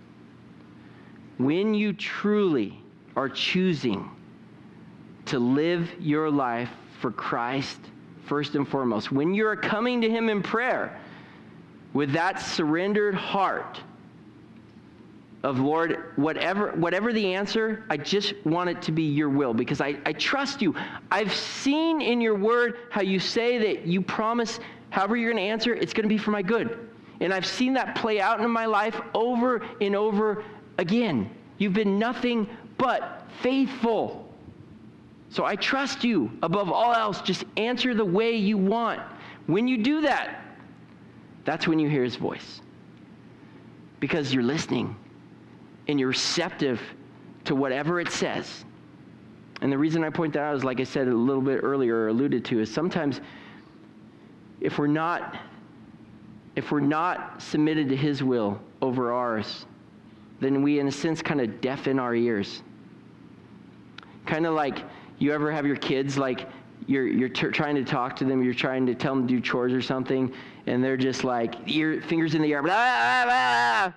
when you truly are choosing to live your life for Christ first and foremost, when you're coming to him in prayer with that surrendered heart of, Lord, whatever whatever the answer, I just want it to be your will because I, I trust you. I've seen in your word how you say that you promise however you're going to answer, it's going to be for my good. And I've seen that play out in my life over and over again. You've been nothing but faithful. So I trust you above all else. Just answer the way you want. When you do that, that's when you hear his voice. Because you're listening and you're receptive to whatever it says. And the reason I point that out is, like I said a little bit earlier or alluded to, is sometimes if we're not if we're not submitted to his will over ours, then we, in a sense, kind of deafen our ears. Kind of like you ever have your kids, like, you're you're t- trying to talk to them, you're trying to tell them to do chores or something, and they're just like, ear, fingers in the air, blah, blah, blah.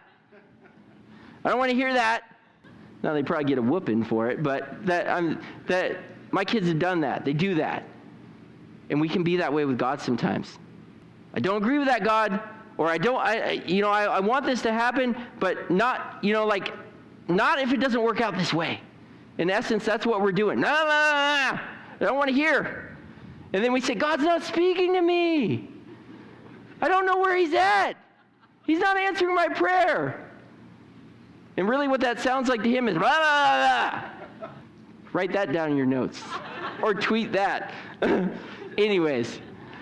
I don't want to hear that. Now, they probably get a whooping for it, but that I'm, that my kids have done that. They do that. And we can be that way with God sometimes. I don't agree with that, God, or I don't, I, you know, I, I want this to happen, but not, you know, like, not if it doesn't work out this way. In essence, that's what we're doing. No, no, no, no, I don't want to hear. And then we say, God's not speaking to me. I don't know where he's at. He's not answering my prayer. And really what that sounds like to him is, blah, blah, blah. Write that down in your notes. Or tweet that. Anyways.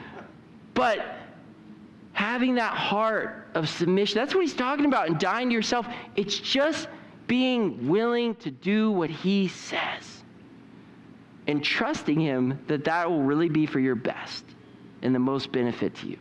But having that heart of submission, that's what he's talking about in dying to yourself. It's just being willing to do what he says. And trusting him that that will really be for your best and the most benefit to you.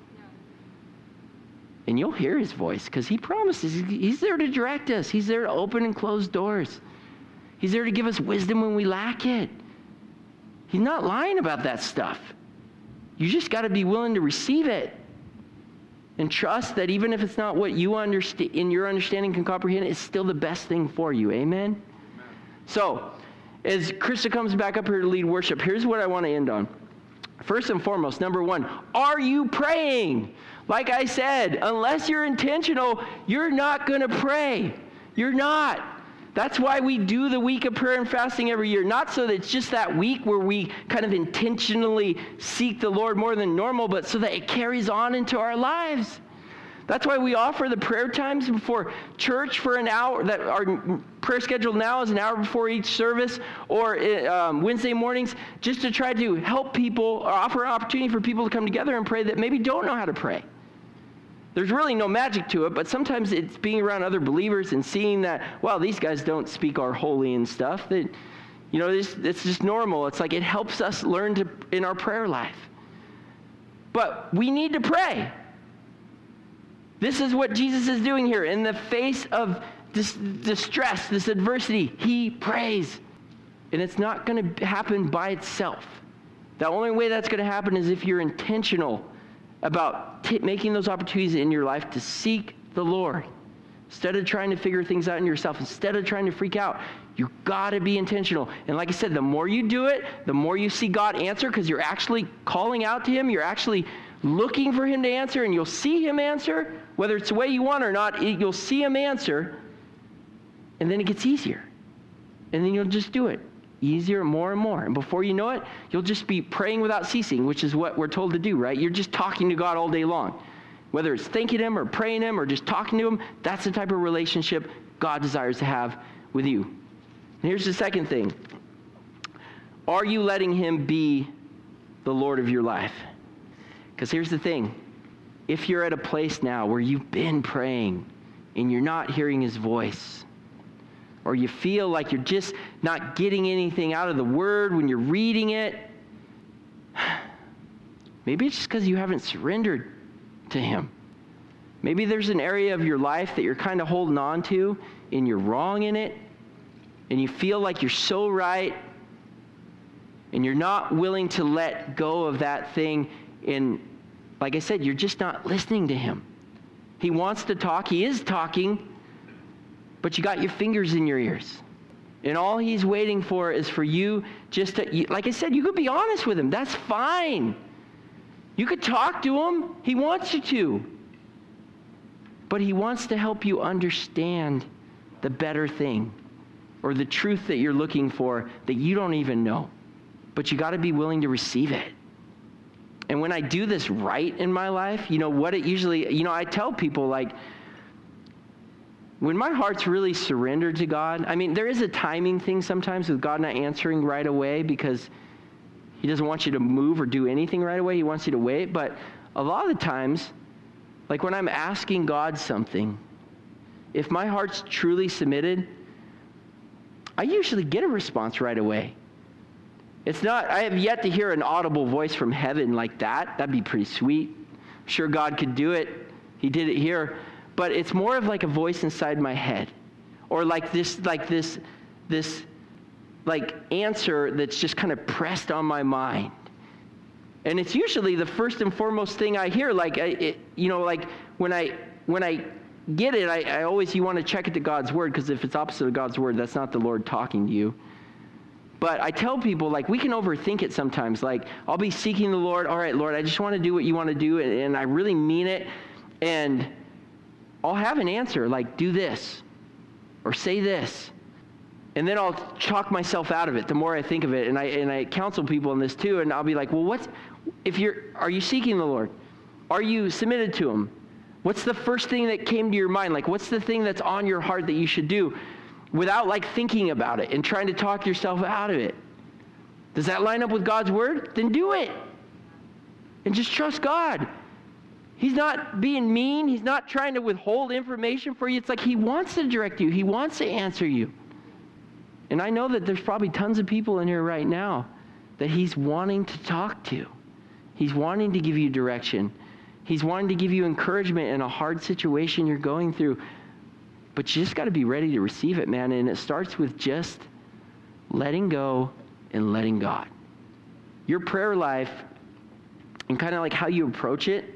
And you'll hear his voice because he promises he's there to direct us. He's there to open and close doors. He's there to give us wisdom when we lack it. He's not lying about that stuff. You just got to be willing to receive it and trust that even if it's not what you understand, in your understanding can comprehend, it's still the best thing for you. Amen? Amen. So, as Krista comes back up here to lead worship, here's what I want to end on. First and foremost, number one, are you praying? Like I said, unless you're intentional, you're not going to pray. You're not. That's why we do the week of prayer and fasting every year. Not so that it's just that week where we kind of intentionally seek the Lord more than normal, but so that it carries on into our lives. That's why we offer the prayer times before church for an hour. That our prayer schedule now is an hour before each service, or um, Wednesday mornings, just to try to help people, or offer an opportunity for people to come together and pray that maybe don't know how to pray. There's really no magic to it, but sometimes it's being around other believers and seeing that, well, these guys don't speak our holy and stuff. That, you know, it's, it's just normal. It's like it helps us learn to in our prayer life. But we need to pray. This is what Jesus is doing here. In the face of this distress, this adversity, he prays. And it's not going to happen by itself. The only way that's going to happen is if you're intentional about t- making those opportunities in your life to seek the Lord. Instead of trying to figure things out in yourself, instead of trying to freak out, you got to be intentional. And like I said, the more you do it, the more you see God answer, because you're actually calling out to him. You're actually looking for him to answer, and you'll see him answer. Whether it's the way you want or not, you'll see him answer, and then it gets easier. And then you'll just do it. Easier, more and more. And before you know it, you'll just be praying without ceasing, which is what we're told to do, right? You're just talking to God all day long. Whether it's thanking him or praying him or just talking to him, that's the type of relationship God desires to have with you. And here's the second thing. Are you letting him be the Lord of your life? Because here's the thing. If you're at a place now where you've been praying and you're not hearing his voice, or you feel like you're just not getting anything out of the word when you're reading it, maybe it's just because you haven't surrendered to him. Maybe there's an area of your life that you're kind of holding on to and you're wrong in it, and you feel like you're so right, and you're not willing to let go of that thing. And like I said, you're just not listening to him. He wants to talk. He is talking. But you got your fingers in your ears. And all he's waiting for is for you just to, like I said, you could be honest with him. That's fine. You could talk to him. He wants you to. But he wants to help you understand the better thing, or the truth that you're looking for that you don't even know. But you got to be willing to receive it. And when I do this right in my life, you know, what it usually, you know, I tell people, like, when my heart's really surrendered to God, I mean, there is a timing thing sometimes with God not answering right away because he doesn't want you to move or do anything right away. He wants you to wait. But a lot of the times, like when I'm asking God something, if my heart's truly submitted, I usually get a response right away. It's not, I have yet to hear an audible voice from heaven like that. That'd be pretty sweet. I'm sure God could do it. He did it here. But it's more of like a voice inside my head, or like this, like this, this, like answer that's just kind of pressed on my mind And it's usually the first and foremost thing I hear. Like, I, it, you know, like when I when I get it, I, I always, you want to check it to God's word, because if it's opposite of God's word, that's not the Lord talking to you. But I tell people, like, we can overthink it sometimes. Like, I'll be seeking the Lord. All right, Lord, I just want to do what you want to do, and, and I really mean it. And I'll have an answer, like, do this, or say this. And then I'll chalk myself out of it the more I think of it. And I and I counsel people on this too. And I'll be like, well, what's, if you're, are you seeking the Lord? Are you submitted to him? What's the first thing that came to your mind? Like, what's the thing that's on your heart that you should do? Without like thinking about it and trying to talk yourself out of it. Does that line up with God's word? Then do it. And just trust God. He's not being mean. He's not trying to withhold information for you. It's like he wants to direct you. He wants to answer you. And I know that there's probably tons of people in here right now that he's wanting to talk to. He's wanting to give you direction. He's wanting to give you encouragement in a hard situation you're going through. But you just got to be ready to receive it, man. And it starts with just letting go and letting God. Your prayer life and kind of like how you approach it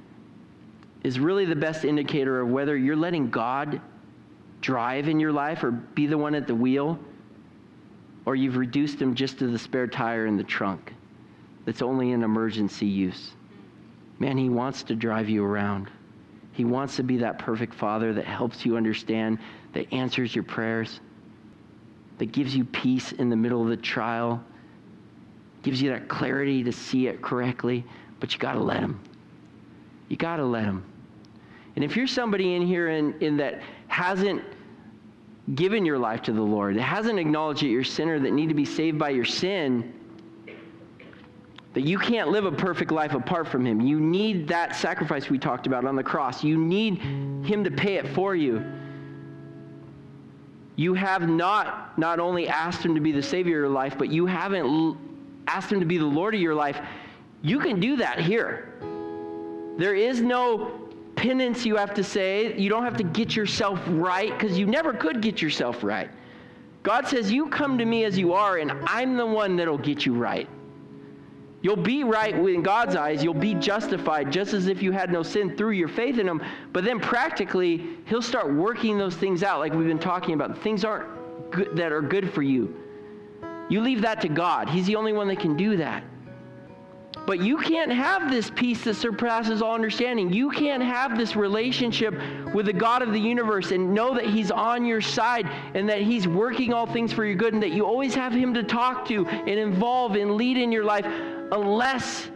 is really the best indicator of whether you're letting God drive in your life or be the one at the wheel, or you've reduced him just to the spare tire in the trunk that's only in emergency use. Man, he wants to drive you around. He wants to be that perfect father that helps you understand, that answers your prayers, that gives you peace in the middle of the trial, gives you that clarity to see it correctly, but you got to let him. You got to let him. And if you're somebody in here in, in that hasn't given your life to the Lord, that hasn't acknowledged that you're a sinner, that need to be saved by your sin, that you can't live a perfect life apart from him. You need that sacrifice we talked about on the cross. You need him to pay it for you. You have not not only asked him to be the Savior of your life, but you haven't l- asked him to be the Lord of your life. You can do that here. There is no penance you have to say. You don't have to get yourself right, because you never could get yourself right. God says, you come to me as you are, and I'm the one that'll get you right. You'll be right in God's eyes. You'll be justified just as if you had no sin through your faith in him. But then practically, he'll start working those things out like we've been talking about. Things aren't good, that are good for you. You leave that to God. He's the only one that can do that. But you can't have this peace that surpasses all understanding. You can't have this relationship with the God of the universe and know that he's on your side and that he's working all things for your good and that you always have him to talk to and involve and lead in your life, unless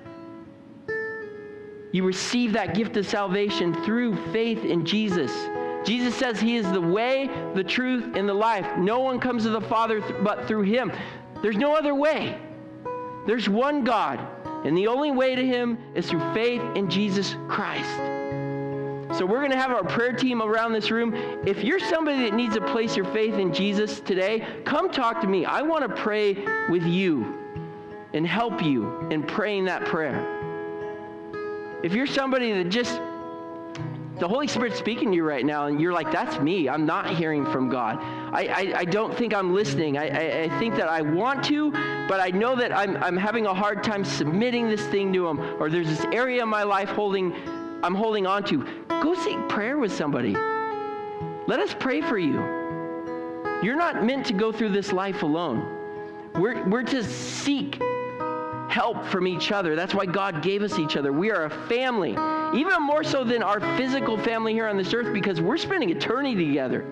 you receive that gift of salvation through faith in Jesus. Jesus says he is the way, the truth, and the life. No one comes to the Father th- but through him. There's no other way. There's one God, and the only way to him is through faith in Jesus Christ. So we're going to have our prayer team around this room. If you're somebody that needs to place your faith in Jesus today, come talk to me. I want to pray with you and help you in praying that prayer. If you're somebody that just, the Holy Spirit's speaking to you right now, and you're like, that's me. I'm not hearing from God. I, I, I don't think I'm listening. I, I, I think that I want to, but I know that I'm, I'm having a hard time submitting this thing to him, or there's this area of my life holding, I'm holding on to. Go seek prayer with somebody. Let us pray for you. You're not meant to go through this life alone. We're, we're to seek help from each other. That's why God gave us each other. We are a family, even more so than our physical family here on this earth, because we're spending eternity together.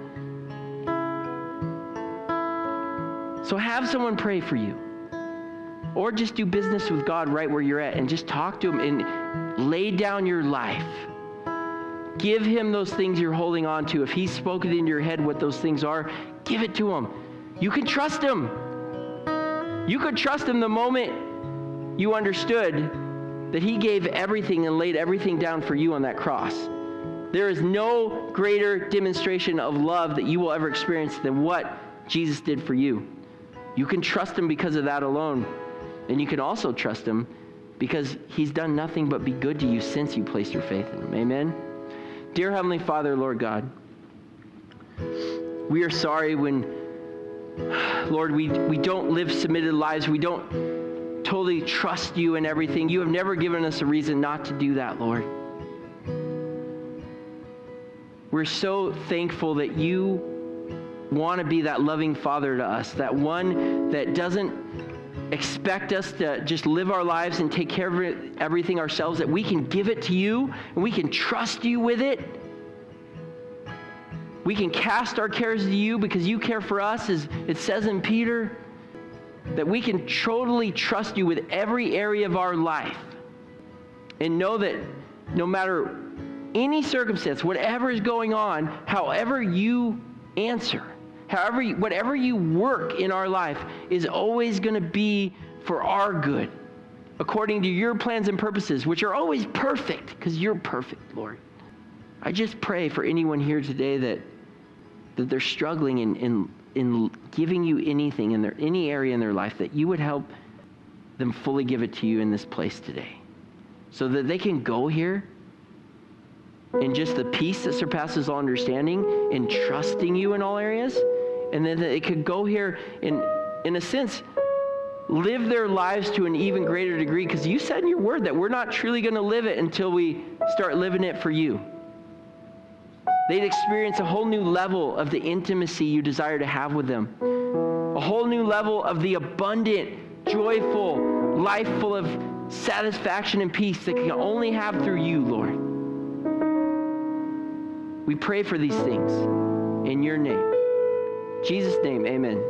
So have someone pray for you, or just do business with God right where you're at and just talk to him and lay down your life. Give him those things you're holding on to. If he's spoken in your head what those things are, give it to him. You can trust him. You could trust him the moment you understood that he gave everything and laid everything down for you on that cross. There is no greater demonstration of love that you will ever experience than what Jesus did for you. You can trust him because of that alone. And you can also trust him because he's done nothing but be good to you since you placed your faith in him. Amen? Dear Heavenly Father, Lord God, we are sorry when, Lord, we, we don't live submitted lives. We don't totally trust you in everything. You have never given us a reason not to do that, Lord. We're so thankful that you want to be that loving Father to us, that one that doesn't expect us to just live our lives and take care of it, everything ourselves, that we can give it to you and we can trust you with it. We can cast our cares to you because you care for us, as it says in Peter, that we can totally trust you with every area of our life and know that no matter any circumstance, whatever is going on, however you answer, however, you, whatever you work in our life is always going to be for our good, according to your plans and purposes, which are always perfect because you're perfect, Lord. I just pray for anyone here today that that they're struggling in, in, in giving you anything in their any area in their life, that you would help them fully give it to you in this place today, so that they can go here in just the peace that surpasses all understanding and trusting you in all areas. And then they could go here and, in a sense, live their lives to an even greater degree, because you said in your word that we're not truly going to live it until we start living it for you. They'd experience a whole new level of the intimacy you desire to have with them. A whole new level of the abundant, joyful life full of satisfaction and peace that can only have through you, Lord. We pray for these things in your name. In Jesus' name, amen.